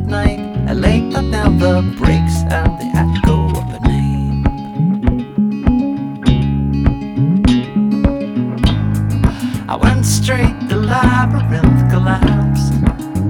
night, a lake that never breaks, and the echo of a name. I went straight to the labyrinth